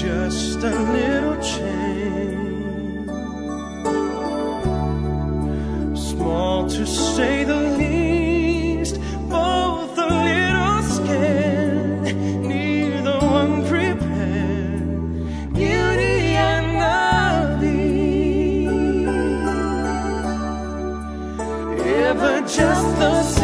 just a little change, small to say the least, both a little scared, neither one prepared, Beauty and the Beast. Ever just the same.